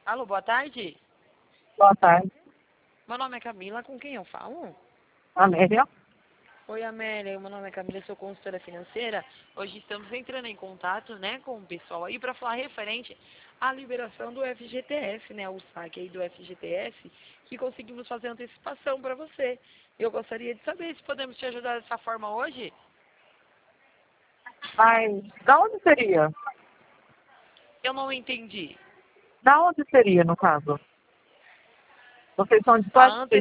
Alô, boa tarde. Boa tarde, Meu nome é Camila, com quem eu falo? Amélia. Oi, Amélia, meu nome é Camila, sou consultora financeira. Hoje estamos entrando em contato, né, com o pessoal aí para falar referente à liberação do FGTS, né, o saque aí do FGTS, que conseguimos fazer antecipação para você. Eu gostaria de saber se podemos te ajudar dessa forma hoje. Mas da onde seria? Eu não entendi. Da onde seria, no caso? Vocês são de A qual